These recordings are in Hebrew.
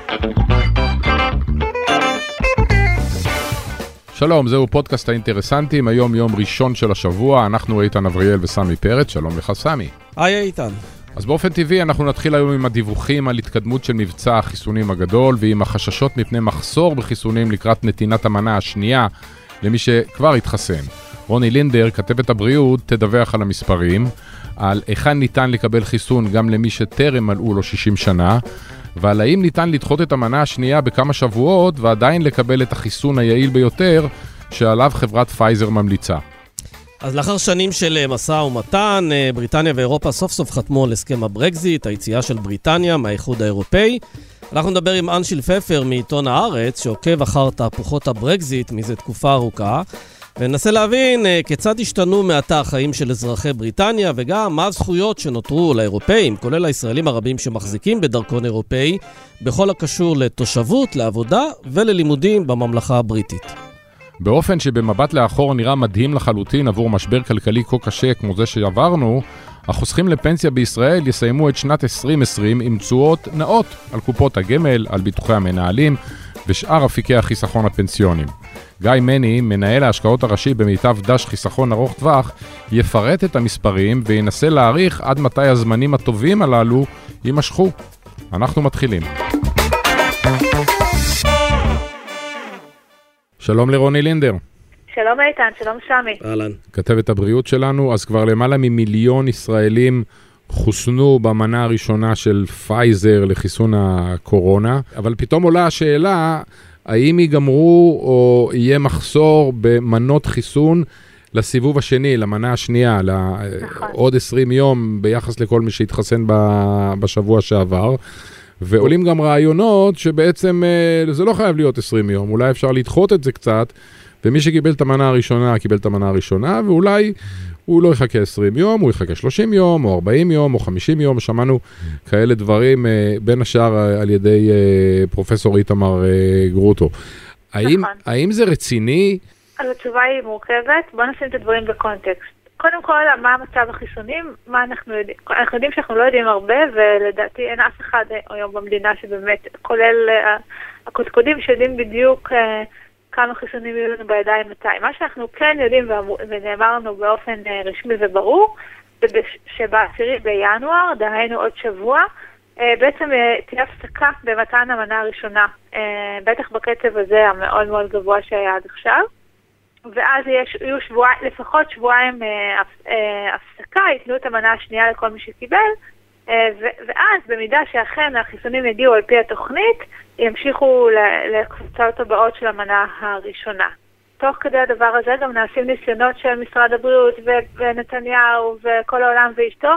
שלום, זהו פודקאסט האינטרסנטים, היום יום ראשון של השבוע, אנחנו איתן אבריאל וסמי פרץ, שלום לך סמי. היי איתן. אז באופן טבעי אנחנו נתחיל היום עם הדיווחים על התקדמות של מבצע החיסונים הגדול, ועם החששות מפני מחסור בחיסונים לקראת נתינת המנה השנייה למי שכבר התחסן. רוני לינדר, כתבת הבריאות, תדווח על המספרים, על היכן ניתן לקבל חיסון גם למי שטרם מלאו לו 60 שנה, ועל האם ניתן לדחות את המנה השנייה בכמה שבועות ועדיין לקבל את החיסון היעיל ביותר שעליו חברת פייזר ממליצה. אז לאחר שנים של משא ומתן, בריטניה ואירופה סוף סוף חתמו על הסכם הברקזיט, היציאה של בריטניה מהאיחוד האירופאי. אנחנו נדבר עם אנשיל פפר מעיתון הארץ, שעוקב אחר תהפוכות הברקזיט מזה תקופה ארוכה, וננסה להבין כיצד השתנו מעתה החיים של אזרחי בריטניה, וגם מה הזכויות שנותרו לאירופאים, כולל הישראלים הרבים שמחזיקים בדרכון אירופאי, בכל הקשור לתושבות, לעבודה וללימודים בממלכה הבריטית. באופן שבמבט לאחור נראה מדהים לחלוטין עבור משבר כלכלי כה קשה כמו זה שעברנו, החוסכים לפנסיה בישראל יסיימו את שנת 2020 עם תשואות נאות על קופות הגמל, על ביטוחי המנהלים ושאר אפיקי החיסכון הפנסיונים. גיא מני, מנהל ההשקעות הראשי במיטב דש חיסכון ארוך טווח, יפרט את המספרים וינסה להעריך עד מתי הזמנים הטובים הללו יימשכו. אנחנו מתחילים. שלום לרוני לינדר. שלום איתן, שלום סמי. אהלן. כתבת הבריאות שלנו, אז כבר למעלה ממיליון ישראלים חוסנו במנה הראשונה של פייזר לחיסון הקורונה, אבל פתאום עולה השאלה, האם ייגמרו או יהיה מחסור במנות חיסון לסיבוב השני, למנה השנייה, לעוד 20 יום ביחס לכל מי שהתחסן בשבוע שעבר, ועולים גם רעיונות שבעצם זה לא חייב להיות 20 יום, אולי אפשר לדחות את זה קצת, ומי שקיבל את המנה הראשונה, קיבל את המנה הראשונה, ואולי הוא לא יחכה 20 יום, הוא יחכה 30 יום, או 40 יום, או 50 יום, שמענו כאלה דברים, בין השאר על ידי פרופסור איתמר גרוטו. האם זה רציני? אז התשובה היא מורכבת, בוא נשים את הדברים בקונטקסט. קודם כל, מה מצב החיסונים? מה אנחנו יודעים? אנחנו יודעים שאנחנו לא יודעים הרבה, ולדעתי אין אף אחד היום במדינה שבאמת, כולל הקודקודים שיודעים בדיוק כמה חיסונים יהיו לנו בידיים מתי. מה שאנחנו כן יודעים ונאמר לנו באופן רשמי וברור, זה שב-10 בינואר, דהיינו עוד שבוע, בעצם תהיה הפסקה במתן המנה הראשונה, בטח בקצב הזה המאוד מאוד גבוה שהיה עד עכשיו, ואז יהיו לפחות שבועיים הפסקה, ייתנו את המנה השנייה לכל מי שקיבל, ואז במידה שאכן החיסונים יגיעו על פי התוכנית, ימשיכו לקבוצות הבאות של המנה הראשונה. תוך כדי הדבר הזה גם נעשים ניסיונות של משרד הבריאות ונתניהו וכל העולם ואשתו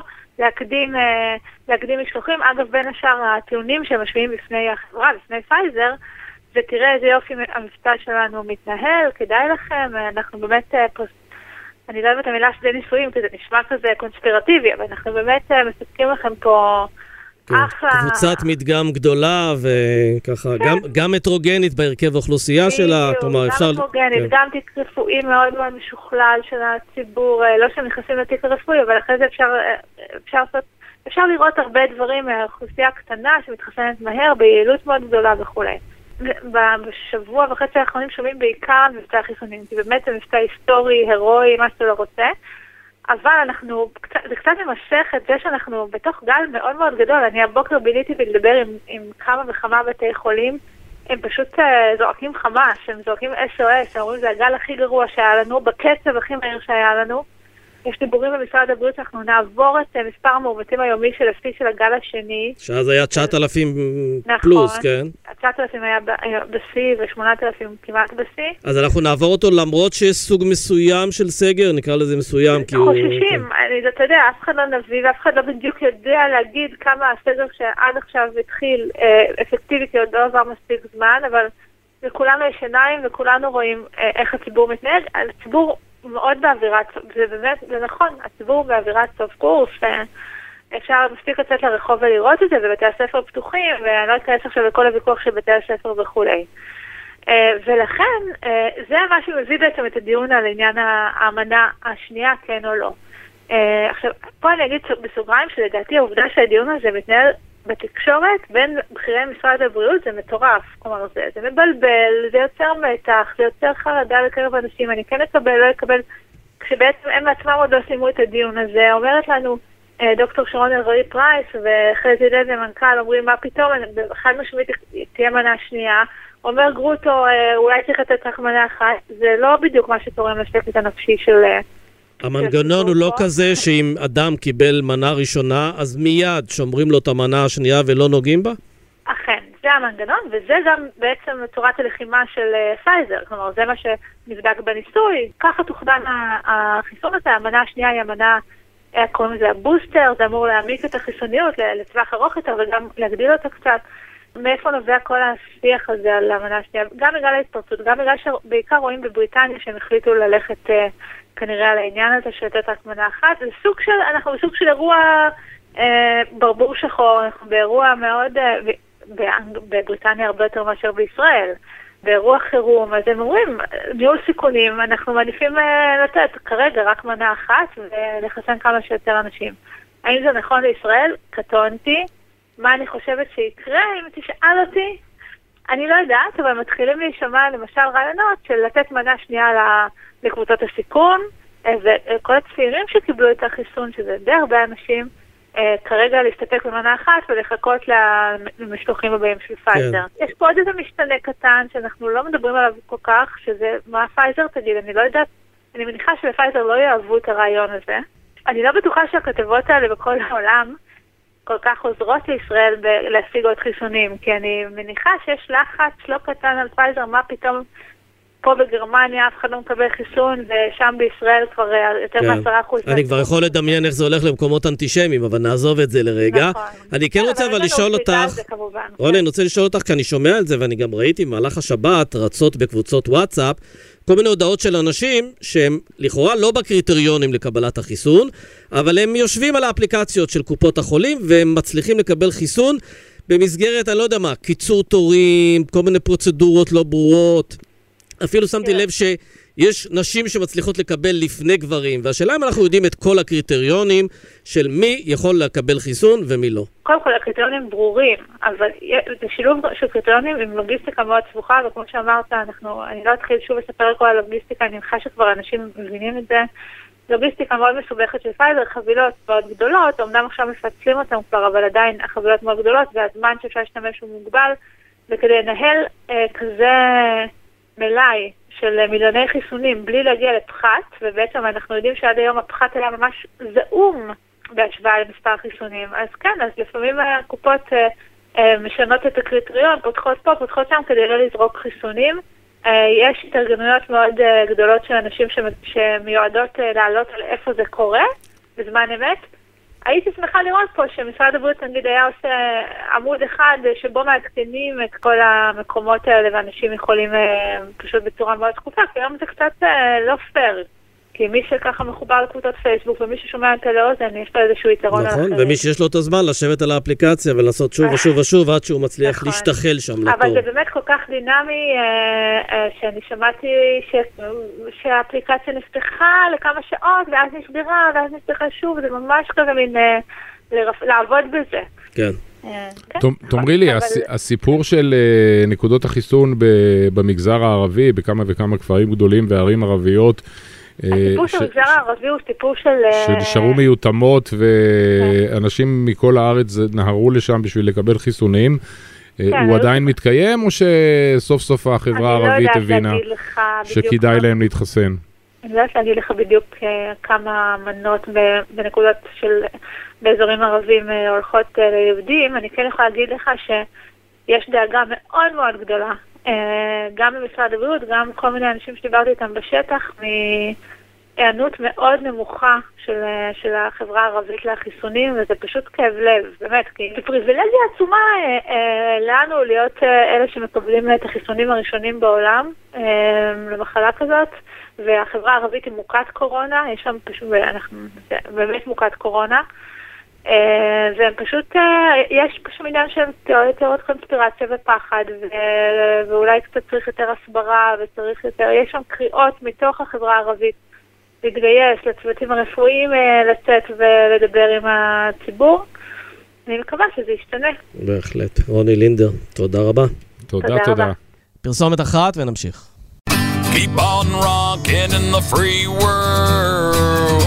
להקדים משלוחים. אגב, בין השאר הטיעונים שהם משמיעים בפני החברה, בפני פייזר, ותראה איזה יופי המבצע שלנו מתנהל, כדאי לכם, אנחנו באמת, אני לא אוהבת המילה שדה ניסויים, כי זה נשמע כזה קונספירטיבי, אבל אנחנו באמת מספקים לכם פה אחלה. קבוצת מדגם גדולה, וככה, גם הטרוגנית בהרכב האוכלוסייה שלה, כלומר אפשר... גם הטרוגנית, גם תיק רפואי מאוד מאוד משוכלל של הציבור, לא שהם נכנסים לתיק הרפואי, אבל אחרי זה אפשר לראות הרבה דברים מהאוכלוסייה הקטנה שמתחסנת מהר, ביעילות מאוד גדולה וכו'. בשבוע וחצי האחרונים שומעים בעיקר על מבצע החיסונים, כי באמת זה מבצע היסטורי, הירואי, מה שאתה לא רוצה, אבל זה קצת ממשך את זה שאנחנו בתוך גל מאוד מאוד גדול. אני הבוקר ביליתי ולדבר עם כמה וכמה בתי חולים, הם פשוט זועקים חמש, הם זועקים SOS, הם אומרים זה הגל הכי גרוע שהיה לנו, בקצב הכי מהיר שהיה לנו. יש דיבורים במשרד הבריאות שאנחנו נעבור את מספר המאומתים היומי של השיא של הגל השני. שאז היה 9,000 פלוס, כן? 9,000 היה בשיא ו8,000 כמעט בשיא. אז אנחנו נעבור אותו למרות שיש סוג מסוים של סגר, נקרא לזה מסוים. חוששים, אתה יודע, אף אחד לא נביא ואף אחד לא בדיוק יודע להגיד כמה הסגר שעד עכשיו התחיל אפקטיבי, כי עוד לא עבר מספיק זמן, אבל לכולנו יש עיניים וכולנו רואים איך הציבור מתנהג. הציבור מאוד באווירת, זה באמת, זה נכון, הציבור באווירת סוף קורס, אפשר מספיק לצאת לרחוב ולראות את זה, ובתי הספר פתוחים, ואני לא אתכנס עכשיו לכל הוויכוח של בתי הספר וכו'. ולכן, זה מה שמביא בעצם את הדיון על עניין האמנה השנייה, כן או לא. עכשיו, פה אני אגיד בסוגריים שלדעתי העובדה שהדיון הזה מתנהל בתקשורת בין בכירי משרד הבריאות זה מטורף. כלומר, זה מבלבל, זה יוצר מתח, זה יוצר חרדה בקרב אנשים, אני כן אקבל, לא אקבל, כשבעצם הם עצמם עוד לא סיימו את הדיון הזה. אומרת לנו דוקטור שרון אלרעי פרייס וחזי לוי המנכ"ל, אומרים מה פתאום, חד משמעית תהיה מנה שנייה, אומר גרוטו, אולי צריך לתת רק מנה אחת, זה לא בדיוק מה שתורם לשקט הנפשי של... המנגנון הוא לא כזה שאם אדם קיבל מנה ראשונה, אז מיד שומרים לו את המנה השנייה ולא נוגעים בה? אכן, זה המנגנון, וזה גם בעצם צורת הלחימה של פייזר, כלומר זה מה שנבדק בניסוי, ככה תוכנן החיסון הזה, המנה השנייה היא המנה, קוראים לזה הבוסטר, זה אמור להעמיק את החיסוניות לטווח ארוך יותר וגם להגדיל אותה קצת. מאיפה נובע כל השיח הזה על המנה השנייה? גם בגלל ההתפרצות, גם בגלל שבעיקר רואים בבריטניה שהם החליטו ללכת כנראה על העניין הזה של לתת רק מנה אחת. זה סוג של, אנחנו בסוג של אירוע ברבור שחור, אנחנו באירוע מאוד, בבריטניה הרבה יותר מאשר בישראל, באירוע חירום, אז הם אומרים, ניהול סיכונים, אנחנו מעדיפים לתת כרגע רק מנה אחת ולחסן כמה שיותר אנשים. האם זה נכון לישראל? קטונתי. מה אני חושבת שיקרה, אם תשאל אותי? אני לא יודעת, אבל מתחילים להישמע למשל רעיונות של לתת מנה שנייה לקבוצות הסיכון, וכל הצעירים שקיבלו את החיסון, שזה די הרבה אנשים, כרגע להסתפק במנה אחת ולחכות למשלוחים הבאים של פייזר. יש פה עוד איזה משתנה קטן שאנחנו לא מדברים עליו כל כך, שזה מה פייזר תגיד, אני לא יודעת, אני מניחה שלפייזר לא יאהבו את הרעיון הזה. אני לא בטוחה שהכתבות האלה בכל העולם כל כך עוזרות לישראל להשיג עוד חיסונים, כי אני מניחה שיש לחץ לא קטן על פייזר, מה פתאום פה בגרמניה אף אחד לא מקבל חיסון, ושם בישראל כבר יותר מ10%. אני כבר יכול לדמיין איך זה הולך למקומות אנטישמיים, אבל נעזוב את זה לרגע. אני כן רוצה אבל לשאול אותך, רוני, אני רוצה לשאול אותך, כי אני שומע על זה, ואני גם ראיתי במהלך השבת רצות בקבוצות וואטסאפ, כל מיני הודעות של אנשים שהם לכאורה לא בקריטריונים לקבלת החיסון, אבל הם יושבים על האפליקציות של קופות החולים, והם מצליחים לקבל חיסון במסגרת, אני לא יודע מה, קיצור תורים, כל מיני פרוצדורות לא ברורות. אפילו שמתי לב שיש נשים שמצליחות לקבל לפני גברים, והשאלה אם אנחנו יודעים את כל הקריטריונים של מי יכול לקבל חיסון ומי לא. קודם כל, הקריטריונים ברורים, אבל זה שילוב של קריטריונים עם לוגיסטיקה מאוד סבוכה, וכמו שאמרת, אני לא אתחיל שוב לספר על כל הלוגיסטיקה, אני מניחה שכבר אנשים מבינים את זה. לוגיסטיקה מאוד מסובכת של פייזר, חבילות מאוד גדולות, אמנם עכשיו מפצלים אותם כבר, אבל עדיין החבילות מאוד גדולות, והזמן שאפשר להשתמש הוא מוגבל, וכדי לנהל כזה מלאי של מיליוני חיסונים בלי להגיע לפחת, ובעצם אנחנו יודעים שעד היום הפחת היה ממש זעום בהשוואה למספר חיסונים. אז כן, אז לפעמים הקופות משנות את הקריטריון, פותחות פה, פותחות שם, כדי לא לזרוק חיסונים. יש התארגנויות מאוד גדולות של אנשים שמיועדות לעלות על איפה זה קורה בזמן אמת. הייתי שמחה לראות פה שמשרד הבריאות נגיד היה עושה עמוד אחד שבו מעדכנים את כל המקומות האלה ואנשים יכולים פשוט בצורה מאוד שקופה, כי היום זה קצת לא פייר. כי מי שככה מחובר לקבוצות פייסבוק ומי ששומע את לאוזן יש לו איזשהו יתרון על אחרים. נכון, ומי שיש לו את הזמן לשבת על האפליקציה ולעשות שוב ושוב ושוב עד שהוא מצליח להשתחל שם לתור. אבל זה באמת כל כך דינמי שאני שמעתי שהאפליקציה נפתחה לכמה שעות ואז נסגרה ואז נפתחה שוב, זה ממש כזה מין לעבוד בזה. כן. תאמרי לי, הסיפור של נקודות החיסון במגזר הערבי, בכמה וכמה כפרים גדולים וערים ערביות, הסיפור של המגזר הערבי הוא סיפור שנשארו מיותמות ואנשים מכל הארץ נהרו לשם בשביל לקבל חיסונים, הוא עדיין מתקיים או שסוף סוף החברה הערבית הבינה שכדאי להם להתחסן? אני לא יודעת להגיד לך בדיוק כמה מנות בנקודות של באזורים ערבים הולכות ליהודים. אני כן יכולה להגיד לך שיש דאגה מאוד מאוד גדולה גם במשרד הבריאות, גם כל מיני אנשים שדיברתי איתם בשטח, מהיענות מאוד נמוכה של החברה הערבית לחיסונים, וזה פשוט כאב לב, באמת, כי זה פריבילגיה עצומה לנו להיות אלה שמקבלים את החיסונים הראשונים בעולם למחלה כזאת, והחברה הערבית היא מוכת קורונה, יש שם פשוט, באמת מוכת קורונה, והם פשוט, יש פשוט עניין של תיאוריות קונספירציה ופחד, ואולי קצת צריך יותר הסברה, וצריך יותר, יש שם קריאות מתוך החברה הערבית להתגייס, לצוותים הרפואיים לצאת ולדבר עם הציבור, אני מקווה שזה ישתנה. בהחלט. רוני לינדר, תודה רבה. תודה. פרסומת אחת ונמשיך. Keep on rocking in the free world.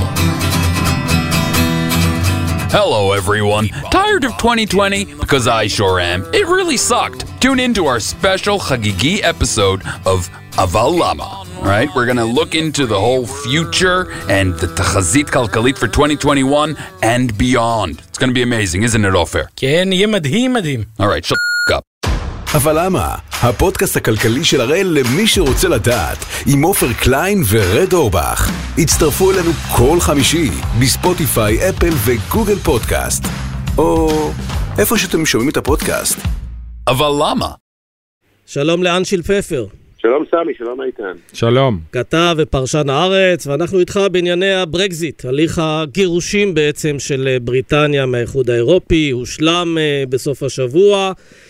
Hello everyone. Tired of 2020? Because I sure am. It really sucked. Tune in to our special Chagigi episode of Aval Lama. Right? We're going to look into the whole future and the Tachazit Kalkalit for 2021 and beyond. It's going to be amazing, isn't it, Ofer? כן, יהיה מדהים. All right, shut up. אבל למה? הפודקאסט הכלכלי של הראל למי שרוצה לדעת, עם עופר קליין ורד אורבך. הצטרפו אלינו כל חמישי, בספוטיפיי, אפל וגוגל פודקאסט. או איפה שאתם שומעים את הפודקאסט. אבל למה? שלום לאנשיל פפר. שלום סמי, שלום איתן. שלום. כתב ופרשן הארץ, ואנחנו איתך בענייני הברקזיט, הליך הגירושים בעצם של בריטניה מהאיחוד האירופי, הושלם בסוף השבוע.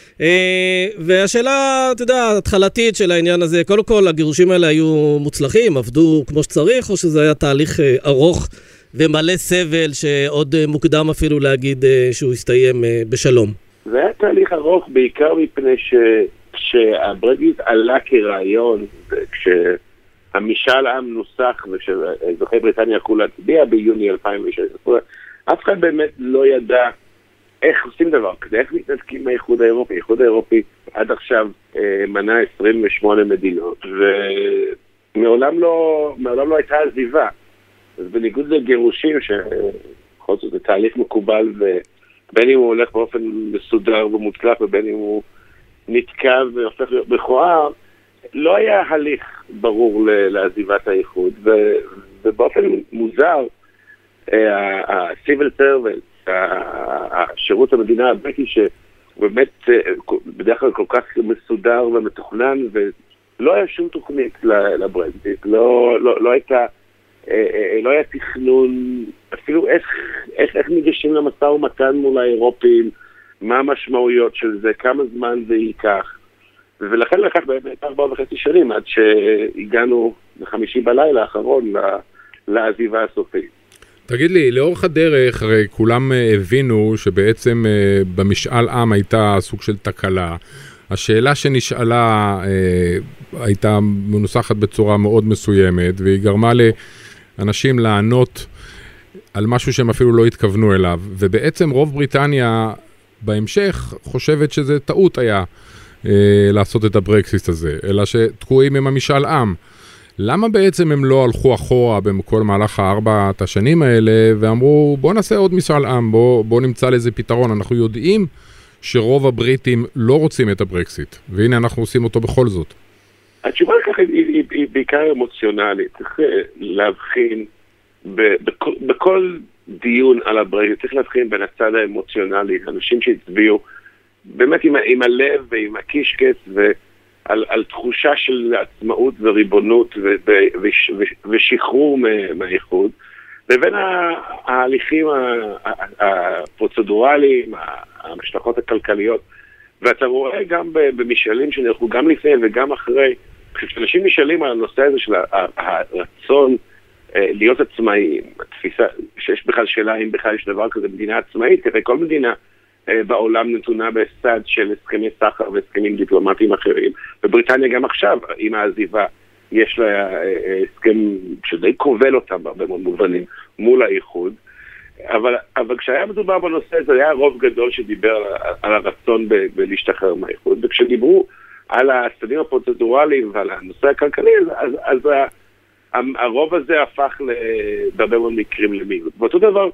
והשאלה, אתה יודע, התחלתית של העניין הזה, קודם כל, הגירושים האלה היו מוצלחים, עבדו כמו שצריך, או שזה היה תהליך ארוך ומלא סבל, שעוד מוקדם אפילו להגיד שהוא הסתיים בשלום? זה היה תהליך ארוך, בעיקר מפני שהברקזיט עלה כרעיון, כשהמשאל עם נוסח, ושאזרחי בריטניה יכלו להצביע ביוני 2016, אף אחד באמת לא ידע איך עושים דבר כזה, איך מתנתקים מהאיחוד האירופי. האיחוד האירופי עד עכשיו מנה 28 מדינות, ומעולם לא הייתה עזיבה. אז בניגוד לגירושים, שבכל זאת זה תהליך מקובל, ובין אם הוא הולך באופן מסודר ומוצלח, ובין אם הוא נתקע והופך להיות מכוער, לא היה הליך ברור לעזיבת האיחוד, ובאופן מוזר, ה-Civil Servants, השירות המדינה הבריטי שבאמת בדרך כלל כל כך מסודר ומתוכנן, ולא היה שום תוכנית לברקזיט, לא היה תכנון, אפילו איך ניגשים למשא ומתן מול האירופים, מה המשמעויות של זה, כמה זמן זה ייקח, ולכן לקח באמת 4.5 שנים עד שהגענו לחמישי בלילה האחרון לעזיבה הסופית. תגיד לי, לאורך הדרך, הרי כולם הבינו שבעצם במשאל עם הייתה סוג של תקלה. השאלה שנשאלה הייתה מנוסחת בצורה מאוד מסוימת, והיא גרמה לאנשים לענות על משהו שהם אפילו לא התכוונו אליו. ובעצם רוב בריטניה בהמשך חושבת שזה טעות היה לעשות את הברקזיט הזה, אלא שתקועים עם המשאל עם. למה בעצם הם לא הלכו אחורה בכל מהלך 4 השנים האלה ואמרו בוא נעשה עוד משאל עם, בוא נמצא לאיזה פתרון? אנחנו יודעים שרוב הבריטים לא רוצים את הברקזיט, והנה אנחנו עושים אותו בכל זאת. התשובה לכך היא בעיקר אמוציונלית. צריך להבחין בכל דיון על הברקזיט, צריך להבחין בין הצד האמוציונלי, אנשים שהצביעו באמת עם הלב ועם הקישקס על תחושה של עצמאות וריבונות ושחרור מהאיחוד, לבין ההליכים הפרוצדורליים, המשלכות הכלכליות. ואתה רואה גם במשאלים שנערכו גם לפני וגם אחרי, כשאנשים משאלים על הנושא הזה של הרצון להיות עצמאיים, התפיסה שיש בכלל שאלה אם בכלל יש דבר כזה מדינה עצמאית, כדי כל מדינה בעולם נתונה בסד של הסכמי סחר והסכמים דיפלומטיים אחרים, ובריטניה גם עכשיו, עם העזיבה, יש לה הסכם שדי כובל אותם בהרבה מאוד מובנים מול האיחוד, אבל כשהיה מדובר בנושא הזה, היה רוב גדול שדיבר על הרצון בלהשתחרר מהאיחוד, וכשדיברו על הסדים הפרוצדורליים ועל הנושא הכלכלי, אז הרוב הזה הפך בהרבה מאוד מקרים למיעוט. ואותו דבר,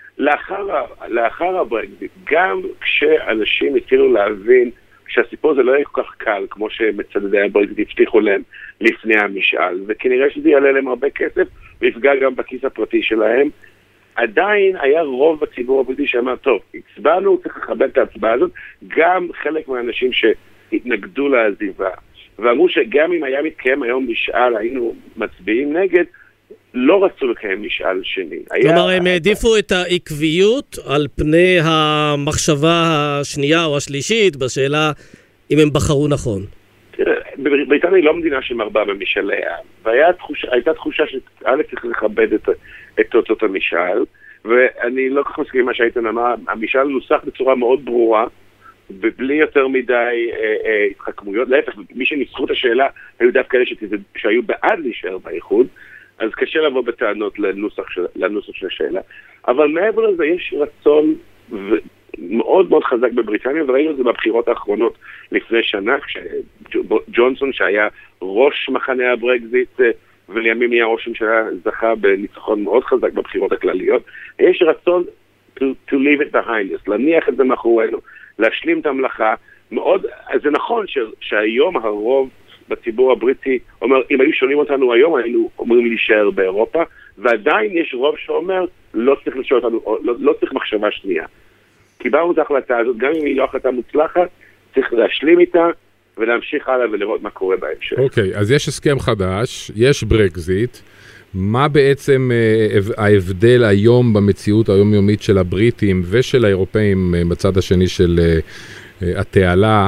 לאחר הברקזיט, גם כשאנשים התחילו להבין שהסיפור הזה לא יהיה כל כך קל, כמו שמצדדי הברקזיט הבטיחו להם לפני המשאל, וכנראה שזה יעלה להם הרבה כסף, ויפגע גם בכיס הפרטי שלהם, עדיין היה רוב בציבור הבריטי שאמר, טוב, הצבענו, צריך לכבד את ההצבעה הזאת, גם חלק מהאנשים שהתנגדו לעזיבה, ואמרו שגם אם היה מתקיים היום משאל, היינו מצביעים נגד, לא רצו לקיים משאל שני. כלומר, הם העדיפו את העקביות על פני המחשבה השנייה או השלישית, בשאלה אם הם בחרו נכון. תראה, בריטניה היא לא מדינה שמרבה במשאלי העם, והייתה תחושה שא' צריך לכבד את תוצאות המשאל, ואני לא כל כך מסכים עם מה שהייתן אמר, המשאל נוסח בצורה מאוד ברורה, ובלי יותר מדי התחכמויות, להפך, מי שניסחו את השאלה היו דווקא כאלה שהיו בעד להישאר באיחוד, אז קשה לבוא בטענות לנוסח של השאלה. אבל מעבר לזה יש רצון מאוד מאוד חזק בבריטניה, וראינו את זה בבחירות האחרונות לפני שנה, כשג'ונסון שהיה ראש מחנה הברקזיט, ולימים נהיה ראש הממשלה זכה בניצחון מאוד חזק בבחירות הכלליות, יש רצון to leave it behind us, להניח את זה מאחורינו, להשלים את המלאכה. מאוד, אז זה נכון שהיום הרוב בציבור הבריטי אומר, אם היו שואלים אותנו היום, היינו אומרים להישאר באירופה, ועדיין יש רוב שאומר, לא צריך לשאול אותנו, לא צריך מחשבה שנייה. קיבלנו את ההחלטה הזאת, גם אם היא לא החלטה מוצלחת, צריך להשלים איתה, ולהמשיך הלאה ולראות מה קורה בהמשך. אוקיי, אז יש הסכם חדש, יש ברקזיט, מה בעצם ההבדל היום במציאות היומיומית של הבריטים ושל האירופאים בצד השני של התעלה,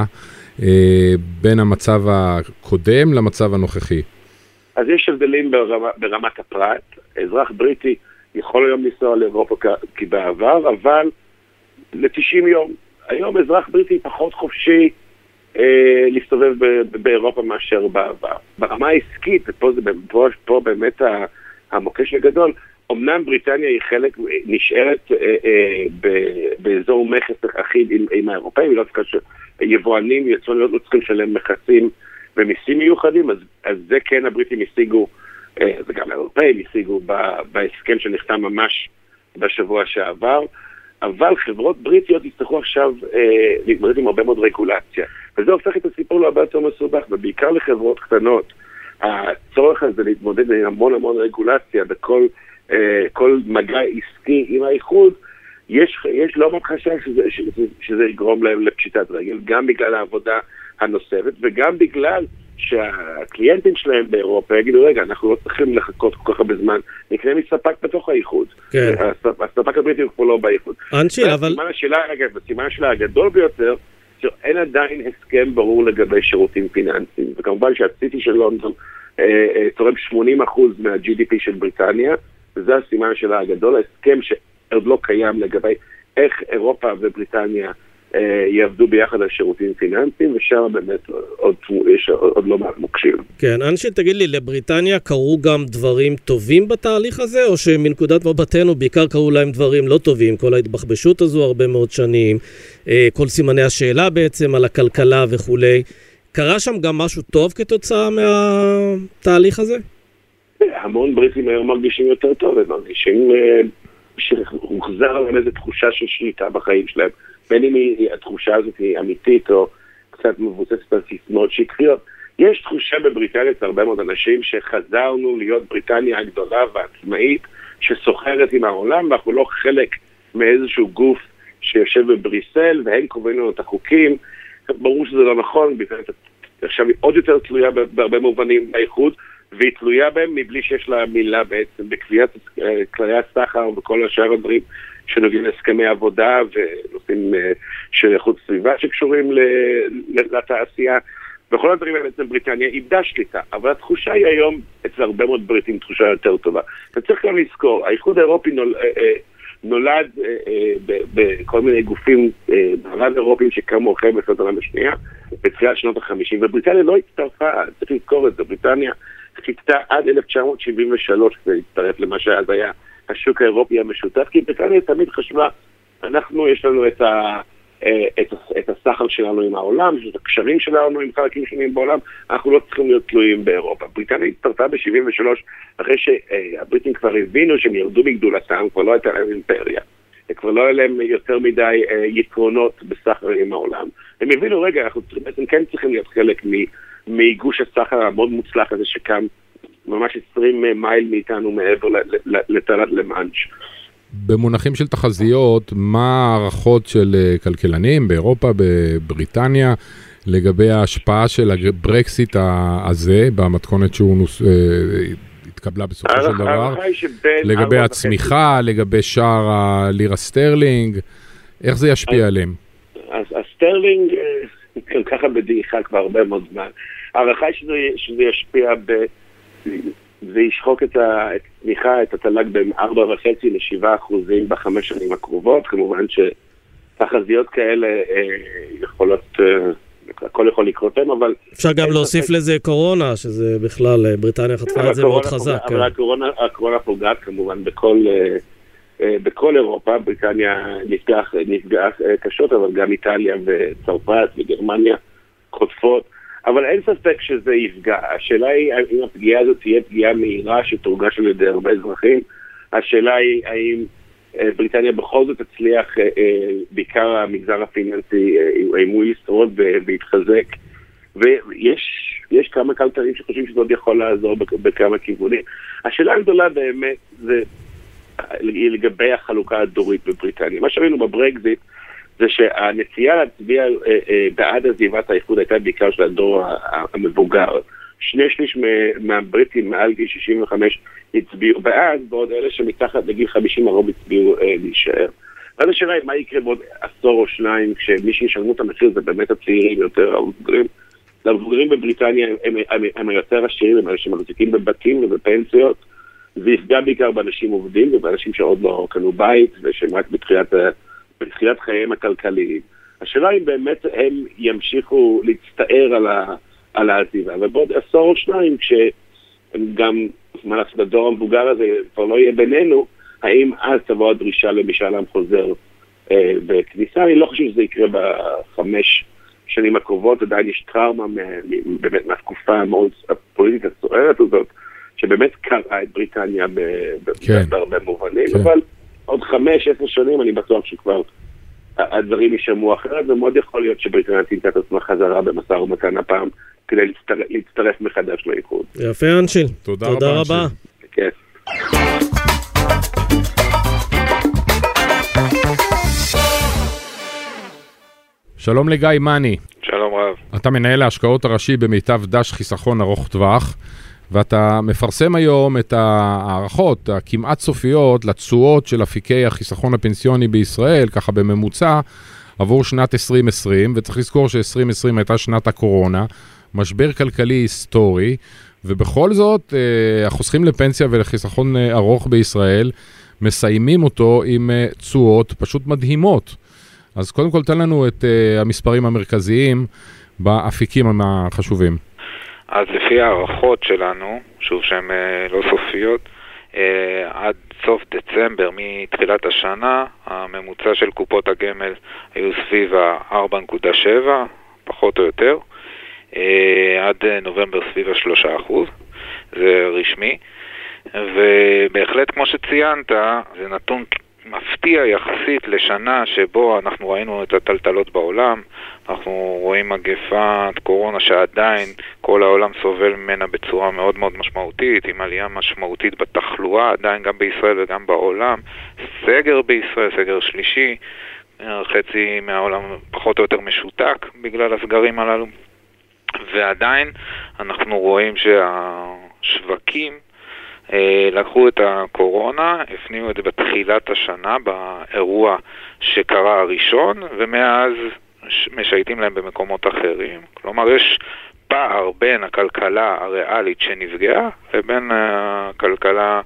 בין המצב הקודם למצב הנוכחי? אז יש הבדלים ברמת הפרט. אזרח בריטי יכול היום לנסוע לאירופה כבעבר, אבל ל-90 יום. היום אזרח בריטי פחות חופשי להסתובב באירופה מאשר בעבר. ברמה העסקית, ופה באמת המוקש הגדול, אמנם בריטניה היא חלק, נשארת באזור מכס אחיד עם האירופאים, היא לא צריכה שיבואנים יצרניות לא צריכים לשלם מכסים ומיסים מיוחדים, אז זה כן הבריטים השיגו, וגם האירופאים השיגו בהסכם שנחתם ממש בשבוע שעבר, אבל חברות בריטיות יצטרכו עכשיו להתמודד עם הרבה מאוד רגולציה, וזה הופך את הסיפור להרבה יותר מסובך, ובעיקר לחברות קטנות. הצורך הזה להתמודד עם המון רגולציה בכל מגע עסקי עם האיחוד, יש לא מאוד חשש שזה יגרום להם לפשיטת רגל, גם בגלל העבודה הנוספת, וגם בגלל שהקליינטים שלהם באירופה יגידו, רגע, אנחנו לא צריכים לחכות כל כך הרבה זמן, נקנה מספק בתוך האיחוד. כן. הספק הבריטי הוא כבר לא באיחוד. אנשיל, אבל... הסימן שלה הגדול ביותר, שאין עדיין הסכם ברור לגבי שירותים פיננסיים, וכמובן שהסיטי של לונדון תורם 80% מה-GDP של בריטניה, וזה הסימן שלה הגדול, ההסכם שעוד לא קיים לגבי איך אירופה ובריטניה יעבדו ביחד על שירותים פיננסיים, ושם באמת יש עוד לא מעט מוקשים. כן, אנשי, תגיד לי, לבריטניה קרו גם דברים טובים בתהליך הזה, או שמנקודת מבטנו בעיקר קרו להם דברים לא טובים, כל ההתבחבשות הזו הרבה מאוד שנים, כל סימני השאלה בעצם על הכלכלה וכולי. קרה שם גם משהו טוב כתוצאה מהתהליך הזה? המון בריטים היום מרגישים יותר טוב, הם מרגישים שהוחזר להם איזו תחושה של שליטה בחיים שלהם, בין אם התחושה הזאת היא אמיתית או קצת מבוססת על סיסמאות שקריות. יש תחושה בבריטניה אצל הרבה מאוד אנשים שחזרנו להיות בריטניה הגדולה והעצמאית שסוחרת עם העולם, ואנחנו לא חלק מאיזשהו גוף שיושב בבריסל והם קובעים לנו את החוקים. ברור שזה לא נכון, עכשיו היא עוד יותר תלויה בהרבה מובנים באיחוד, והיא תלויה בהם מבלי שיש לה מילה בעצם בקביעת כללי הסחר וכל השאר הדברים שנוגעים להסכמי עבודה ונושאים של איכות סביבה שקשורים לתעשייה. בכל הדברים האלה בעצם בריטניה איבדה שליטה, אבל התחושה היא היום אצל הרבה מאוד בריטים תחושה יותר טובה. וצריך גם לזכור, האיחוד האירופי נולד בכל מיני גופים מערב אירופיים שקמו אחרי מלחמת העולם השנייה בתחילת שנות ה-50, ובריטניה לא הצטרפה, צריך לזכור את זה, בריטניה חיכתה עד 1973 כדי להצטרף למה שאז היה השוק האירופי המשותף, כי בריטניה תמיד חשבה, יש לנו את הסחר שלנו עם העולם, את הקשרים שלנו עם חלקים שונים בעולם, אנחנו לא צריכים להיות תלויים באירופה. בריטניה הצטרפה ב-73 אחרי שהבריטים כבר הבינו שהם ירדו מגדולתם, כבר לא הייתה להם אימפריה, כבר לא היה להם יותר מדי יתרונות בסחר עם העולם. הם הבינו, רגע, אנחנו בעצם כן צריכים להיות חלק מגוש הסחר המאוד מוצלח הזה שקם ממש 20 מייל מאיתנו מעבר לתעלת למאנץ'. במונחים של תחזיות, מה הערכות של כלכלנים באירופה, בבריטניה, לגבי ההשפעה של הברקסיט הזה, במתכונת שהוא התקבלה בסופו של דבר, לגבי הצמיחה, לגבי שער הלירה סטרלינג, איך זה ישפיע עליהם? אז הסטרלינג, ככה בדעיכה כבר הרבה מאוד זמן, הערכה שזה ישפיע זה ישחוק את התמיכה, את התל"ג ב-4.5% ל-7% ב5 שנים הקרובות. כמובן שתחזיות כאלה יכולות, הכל יכול לקרותם, אבל... אפשר גם להוסיף לזה קורונה, שזה בכלל, בריטניה חטפה את זה מאוד חזק. אבל הקורונה פוגעת כמובן בכל אירופה. בריטניה נפגעה קשות, אבל גם איטליה וצרפת וגרמניה חוטפות. אבל אין ספק שזה יפגע. השאלה היא אם הפגיעה הזאת תהיה פגיעה מהירה שתורגש על ידי הרבה אזרחים. השאלה היא האם בריטניה בכל זאת תצליח, בעיקר המגזר הפיננסי, האם הוא ישרוד ויתחזק. ויש כמה כלכלנים שחושבים שזה עוד יכול לעזור בכמה כיוונים. השאלה הגדולה באמת זה לגבי החלוקה הדורית בבריטניה. מה שראינו בברקזיט זה שהנטייה להצביע בעד עזיבת האיחוד הייתה בעיקר של הדור המבוגר. 2/3 מהבריטים מעל גיל 65 הצביעו בעד, בעוד אלה שמתחת לגיל 50 הרוב הצביעו להישאר. ואז השאלה היא מה יקרה בעוד עשור או שניים, כשמי שישלמו את המחיר זה באמת הצעירים יותר, המבוגרים בבריטניה הם היותר עשירים, הם אנשים מחזיקים בבתים ובפנסיות, זה יפגע בעיקר באנשים עובדים ובאנשים שעוד לא קנו בית ושהם רק בתחילת חייהם הכלכליים. השאלה היא באמת הם ימשיכו להצטער על העזיבה, ובעוד עשור או שניים כשהם גם, בדור המבוגר הזה כבר לא יהיה בינינו, האם אז תבוא הדרישה למשאל עם חוזר בכניסה? אני לא חושב שזה יקרה ב5 שנים הקרובות, עדיין יש טראומה באמת מהתקופה המאוד הפוליטית הסוערת הזאת, שבאמת קראה את בריטניה בהרבה מובנים, אבל עוד 5-10 שנים אני בטוח שכבר הדברים יישמעו אחרת, ומאוד יכול להיות שבריטניה תמצא את עצמה חזרה במשא ומתן הפעם, כדי להצטרף מחדש לאיחוד. יפה אנשיל, תודה רבה. כן. שלום לגיא מני. שלום רב. אתה מנהל ההשקעות הראשי במיטב דש חיסכון ארוך טווח, ואתה מפרסם היום את הערכות הכמעט סופיות לתשואות של אפיקי החיסכון הפנסיוני בישראל, ככה בממוצע, עבור שנת 2020, וצריך לזכור ש-2020 הייתה שנת הקורונה, משבר כלכלי היסטורי, ובכל זאת החוסכים לפנסיה ולחיסכון ארוך בישראל מסיימים אותו עם תשואות פשוט מדהימות. אז קודם כל תן לנו את המספרים המרכזיים באפיקים החשובים. אז לפי הערכות שלנו, שוב שהן לא סופיות, עד סוף דצמבר מתחילת השנה, הממוצע של קופות הגמל היו סביב ה-4.7, פחות או יותר, עד נובמבר סביב ה-3%, זה רשמי, ובהחלט כמו שציינת, זה נתון מפתיע יחסית לשנה שבו אנחנו ראינו את הטלטלות בעולם, אנחנו רואים מגפת קורונה שעדיין כל העולם סובל ממנה בצורה מאוד מאוד משמעותית, עם עלייה משמעותית בתחלואה, עדיין גם בישראל וגם בעולם, סגר בישראל, סגר שלישי, חצי מהעולם פחות או יותר משותק בגלל הסגרים הללו, ועדיין אנחנו רואים שהשווקים לקחו את הקורונה, הפנימו את זה בתחילת השנה, באירוע שקרה הראשון, ומאז משייטים להם במקומות אחרים. כלומר, יש פער בין הכלכלה הריאלית שנפגעה, לבין הכלכלה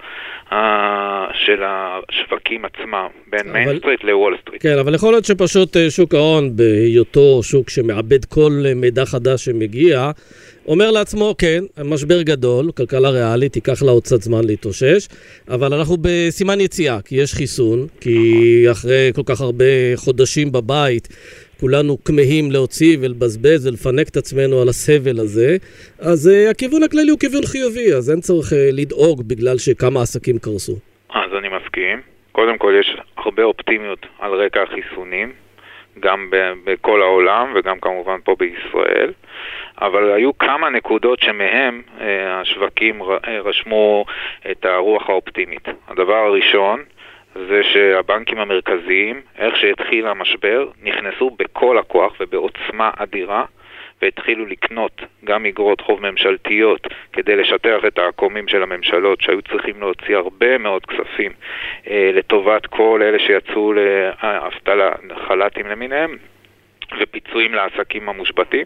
של השווקים עצמם, בין מיין סטריט לוול סטריט. כן, אבל יכול להיות שפשוט שוק ההון, בהיותו שוק שמאבד כל מידע חדש שמגיע, אומר לעצמו, כן, משבר גדול, כלכלה ריאלית, ייקח לה עוד קצת זמן להתאושש, אבל אנחנו בסימן יציאה, כי יש חיסון, כי אחרי כל כך הרבה חודשים בבית, כולנו כמהים להוציא ולבזבז ולפנק את עצמנו על הסבל הזה, אז הכיוון הכללי הוא כיוון חיובי, אז אין צורך לדאוג בגלל שכמה עסקים קרסו. אז אני מסכים. קודם כל יש הרבה אופטימיות על רקע החיסונים, גם בכל העולם וגם כמובן פה בישראל, אבל היו כמה נקודות שמהם השווקים רשמו את הרוח האופטימית. הדבר הראשון זה שהבנקים המרכזיים, איך שהתחיל המשבר, נכנסו בכל הכוח ובעוצמה אדירה, והתחילו לקנות גם אגרות חוב ממשלתיות כדי לשטח את העקומים של הממשלות שהיו צריכים להוציא הרבה מאוד כספים לטובת כל אלה שיצאו לאבטלה, חל"תים למיניהם. ופיצויים לעסקים המושבתים,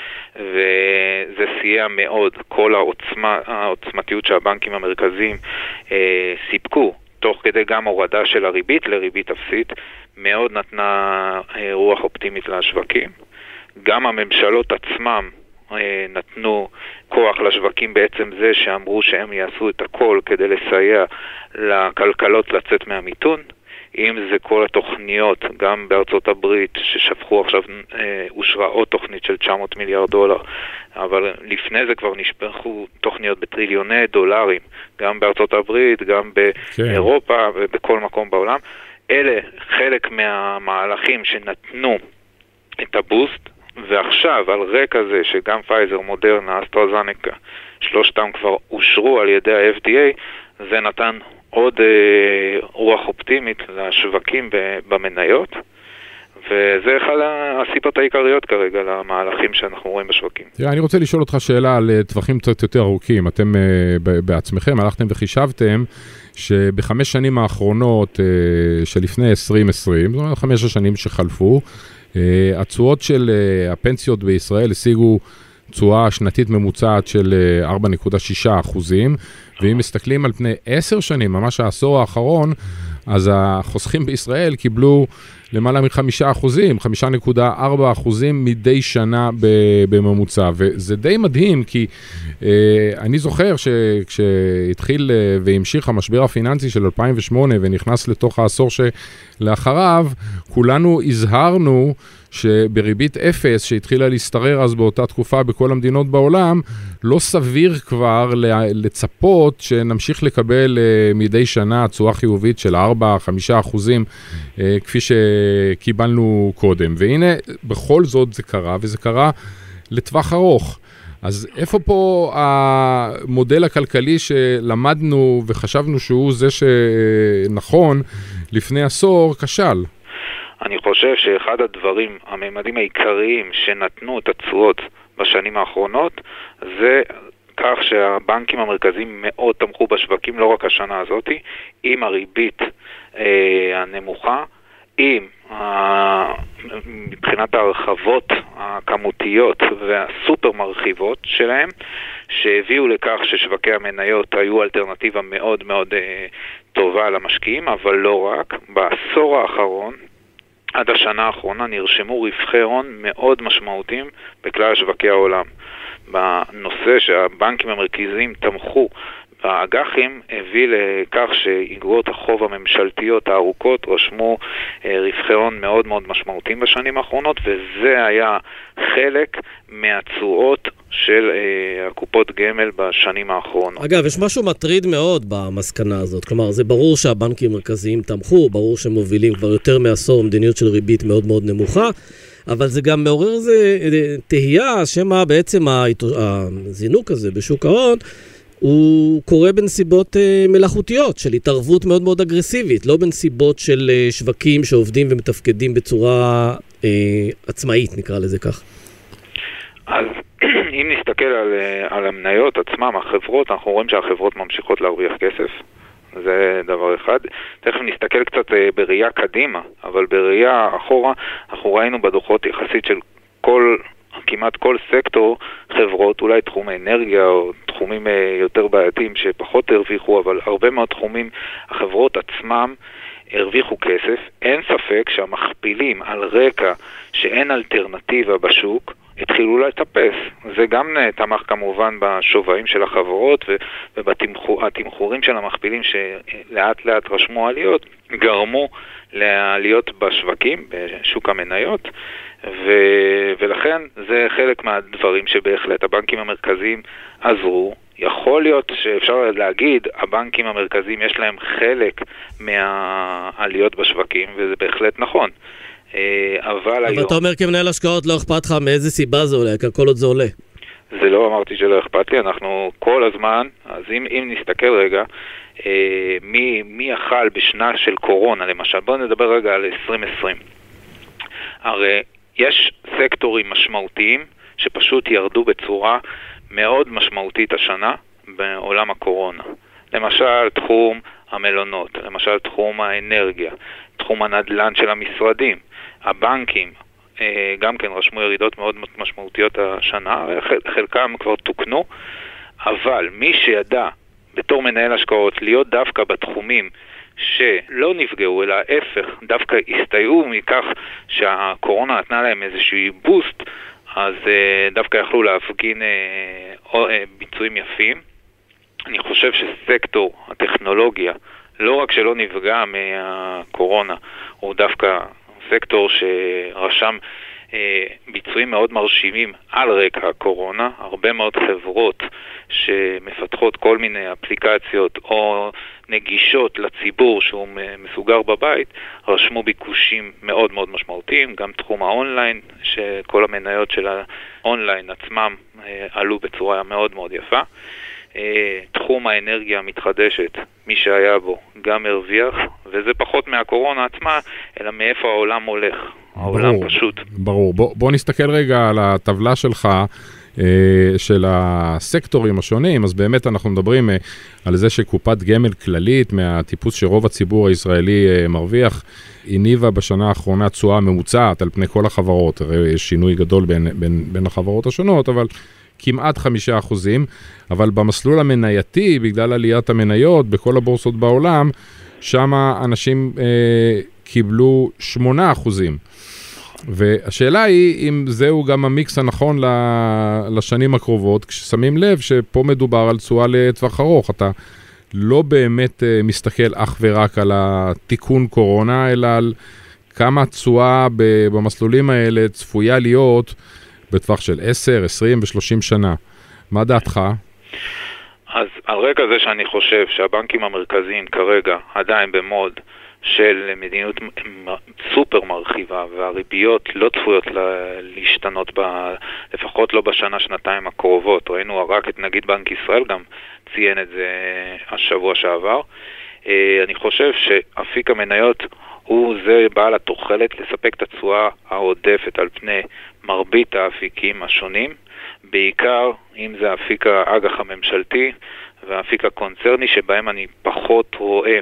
וזה סייע מאוד. כל העוצמתיות שהבנקים המרכזיים סיפקו, תוך כדי גם הורדה של הריבית לריבית אפסית, מאוד נתנה רוח אופטימית לשווקים. גם הממשלות עצמם נתנו כוח לשווקים בעצם זה שאמרו שהם יעשו את הכל כדי לסייע לכלכלות לצאת מהמיתון. אם זה כל התוכניות, גם בארצות הברית ששפכו עכשיו, אושרה עוד תוכנית של $900 מיליארד, אבל לפני זה כבר נשפכו תוכניות בטריליוני דולרים, גם בארצות הברית, גם באירופה ובכל מקום בעולם. אלה חלק מהמהלכים שנתנו את הבוסט, ועכשיו על רקע זה שגם פייזר, מודרנה, אסטרהזניקה, שלושתם כבר אושרו על ידי ה-FDA, זה נתן עוד רוח אופטימית לשווקים במניות, וזה אחד הסיבות העיקריות כרגע למהלכים שאנחנו רואים בשווקים. אני רוצה לשאול אותך שאלה על טווחים קצת יותר ארוכים. אתם בעצמכם הלכתם וחישבתם שב5 שנים האחרונות שלפני 2020, זאת אומרת 5 השנים שחלפו, התשואות של הפנסיות בישראל השיגו תשואה שנתית ממוצעת של 4.6%, ואם מסתכלים על פני 10 שנים, ממש העשור האחרון, אז החוסכים בישראל קיבלו למעלה מ5%, 5.4% מדי שנה בממוצע, וזה די מדהים, כי אני זוכר שכשהתחיל והמשיך המשבר הפיננסי של 2008, ונכנס לתוך העשור שלאחריו, כולנו הזהרנו שבריבית אפס, שהתחילה להסתרר אז באותה תקופה בכל המדינות בעולם, לא סביר כבר לצפות שנמשיך לקבל מדי שנה תשואה חיובית של 4-5%, כפי שקיבלנו קודם. והנה, בכל זאת זה קרה, וזה קרה לטווח ארוך. אז איפה פה המודל הכלכלי שלמדנו וחשבנו שהוא זה שנכון לפני עשור כשל? אני חושב שאחד הדברים, הממדים העיקריים שנתנו את התשואות בשנים האחרונות, זה כך שהבנקים המרכזיים מאוד תמכו בשווקים, לא רק השנה הזאת, עם הריבית הנמוכה, עם מבחינת ההרחבות הכמותיות והסופר מרחיבות שלהם, שהביאו לכך ששווקי המניות היו אלטרנטיבה מאוד מאוד טובה למשקיעים, אבל לא רק. בעשור האחרון, עד השנה האחרונה, נרשמו רווחי הון מאוד משמעותיים בכלל שווקי העולם. בנושא שהבנקים המרכזיים תמכו האג"חים, הביא לכך שאיגרות החוב הממשלתיות הארוכות רשמו רווחי הון מאוד מאוד משמעותיים בשנים האחרונות, וזה היה חלק מהתשואות של הקופות גמל בשנים האחרונות. אגב, יש משהו מטריד מאוד במסקנה הזאת. כלומר, זה ברור שהבנקים המרכזיים תמכו, ברור שהם מובילים כבר יותר מעשור מדיניות של ריבית מאוד מאוד נמוכה, אבל זה גם מעורר איזה תהייה שמה בעצם הזינוק הזה בשוק ההון הוא קורה בנסיבות מלאכותיות, של התערבות מאוד מאוד אגרסיבית, לא בנסיבות של שווקים שעובדים ומתפקדים בצורה עצמאית, נקרא לזה כך. אז אם נסתכל על המניות עצמם, החברות, אנחנו רואים שהחברות ממשיכות להרוויח כסף. זה דבר אחד. תכף נסתכל קצת בראייה קדימה, אבל בראייה אחורה, אנחנו ראינו בדוחות יחסית של כמעט כל סקטור חברות, אולי תחום האנרגיה או תחומים יותר בעייתיים שפחות הרוויחו, אבל הרבה מאוד תחומים, החברות עצמם הרוויחו כסף. אין ספק שהמכפילים על רקע שאין אלטרנטיבה בשוק, התחילו לטפס. זה גם תמך כמובן בשווים של החברות ובתמחורים של המכפילים שלאט לאט רשמו עליות, גרמו לעליות בשווקים, בשוק המניות, ולכן זה חלק מהדברים שבהחלט הבנקים המרכזיים עזרו. יכול להיות שאפשר להגיד, הבנקים המרכזיים יש להם חלק מהעליות בשווקים, וזה בהחלט נכון. אבל אתה אומר כמנהל השקעות לא אכפת לך מאיזה סיבה זה עולה, כל עוד זה עולה. זה לא אמרתי שלא אכפת לי, אנחנו כל הזמן, אז אם נסתכל רגע, מי יחל בשנה של קורונה, למשל, בואו נדבר רגע על 2020. הרי יש סקטורים משמעותיים שפשוט ירדו בצורה מאוד משמעותית השנה בעולם הקורונה. למשל, תחום המלונות, למשל, תחום האנרגיה, תחום הנדל"ן של המשרדים, הבנקים גם כן רשמו ירידות מאוד משמעותיות השנה, חלקם כבר תוקנו, אבל מי שידע בתור מנהל השקעות להיות דווקא בתחומים שלא נפגעו, אלא ההפך, דווקא הסתייעו מכך שהקורונה נתנה להם איזשהו בוסט, אז דווקא יכלו להפגין ביצועים יפים. אני חושב שסקטור הטכנולוגיה, לא רק שלא נפגע מהקורונה, הוא דווקא סקטור שרשם ביצועים מאוד מרשימים על רקע הקורונה. הרבה מאוד חברות שמפתחות כל מיני אפליקציות או נגישות לציבור שהוא מסוגר בבית, רשמו ביקושים מאוד מאוד משמעותיים. גם תחום האונליין, שכל המניות של האונליין עצמם עלו בצורה מאוד מאוד יפה. תחום האנרגיה המתחדשת, מי שהיה בו גם הרוויח, וזה פחות מהקורונה עצמה, אלא מאיפה העולם הולך. העולם פשוט. ברור. בוא נסתכל רגע על הטבלה שלך, של הסקטורים השונים. אז באמת אנחנו מדברים על זה שקופת גמל כללית, מהטיפוס שרוב הציבור הישראלי מרוויח, הניבה בשנה האחרונה תשואה ממוצעת על פני כל החברות. יש שינוי גדול בין החברות השונות, אבל כמעט 5%, אבל במסלול המנייתי, בגלל עליית המניות בכל הבורסות בעולם, שם אנשים קיבלו 8%. והשאלה היא אם זהו גם המיקס הנכון לשנים הקרובות, כששמים לב שפה מדובר על תשואה לטווח ארוך. אתה לא באמת מסתכל אך ורק על התיקון קורונה, אלא על כמה תשואה במסלולים האלה צפויה להיות בטווח של 10, 20 ו-30 שנה. מה דעתך? אז על רקע זה שאני חושב שהבנקים המרכזיים כרגע עדיין במוד של מדיניות סופר מרחיבה, והריביות לא צפויות להשתנות לפחות לא בשנה, שנתיים הקרובות. ראינו רק את נגיד בנק ישראל גם ציין את זה השבוע שעבר. אני חושב שאפיק המניות הוא זה בעל התוחלת לספק את התשואה העודפת על פני מרבית האפיקים השונים, בעיקר אם זה אפיק האג"ח הממשלתי והאפיק הקונצרני, שבהם אני פחות רואה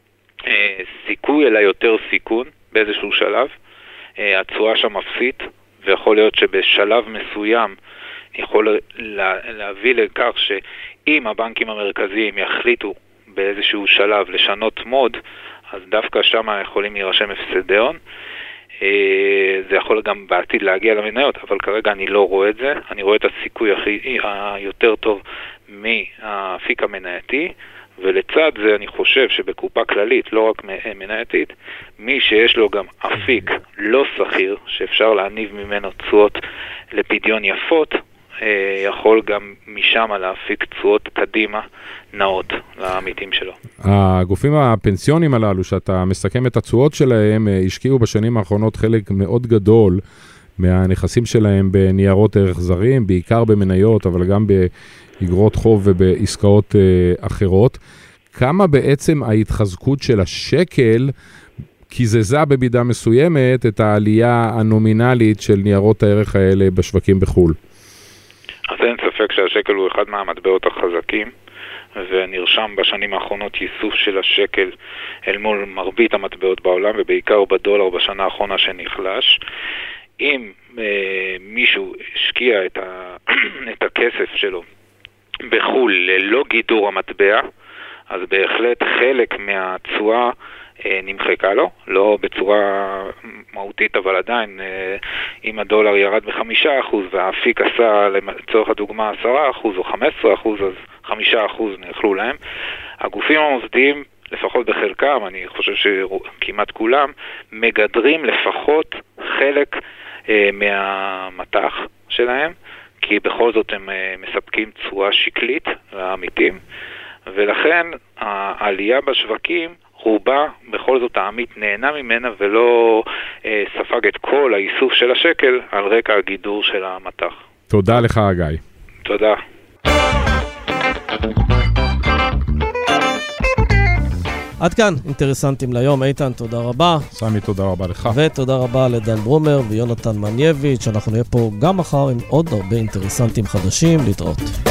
סיכוי אלא יותר סיכון באיזשהו שלב. התשואה שם אפסית, ויכול להיות שבשלב מסוים יכול להביא לכך שאם הבנקים המרכזיים יחליטו באיזשהו שלב לשנות מוד, אז דווקא שם יכולים להירשם הפסדי הון. זה יכול גם בעתיד להגיע למניות, אבל כרגע אני לא רואה את זה. אני רואה את הסיכוי היותר טוב מהאפיק המנייתי, ולצד זה אני חושב שבקופה כללית, לא רק מנייתית, מי שיש לו גם אפיק לא סחיר, שאפשר להניב ממנו תשואות לפדיון יפות, יכול גם משם להפיק תשואות קדימה נאות לעמיתים שלו. הגופים הפנסיונים הללו, שאתה מסכם את התשואות שלהם, השקיעו בשנים האחרונות חלק מאוד גדול מהנכסים שלהם בניירות ערך זרים, בעיקר במניות, אבל גם באגרות חוב ובעסקאות אחרות. כמה בעצם ההתחזקות של השקל קיזזה במידה מסוימת את העלייה הנומינלית של ניירות הערך האלה בשווקים בחול? אז אין ספק שהשקל הוא אחד מהמטבעות החזקים, ונרשם בשנים האחרונות ייסוף של השקל אל מול מרבית המטבעות בעולם, ובעיקר בדולר בשנה האחרונה שנחלש. אם מישהו השקיע את הכסף שלו בחול ללא גידור המטבע, אז בהחלט חלק מהתשואה נמחקה לו, לא בצורה מהותית, אבל עדיין אם הדולר ירד ב5% והאפיק עשה לצורך הדוגמה 10% או 15%, אז 5% נאכלו להם. הגופים המוסדיים, לפחות בחלקם, אני חושב שכמעט כולם, מגדרים לפחות חלק מהמתח שלהם, כי בכל זאת הם מספקים תשואה שקלית לעמיתים, ולכן העלייה בשווקים רובה בכל זאת העמית נהנה ממנה ולא ספג את כל האיסוף של השקל על רקע הגידור של המתח. תודה לך, גיא. תודה. עד כאן אינטרסנטים ליום. איתן, תודה רבה. סמי, תודה רבה לך. ותודה רבה לדן ברומר ויונתן מנייביץ'. אנחנו נהיה פה גם מחר עם עוד הרבה אינטרסנטים חדשים. להתראות.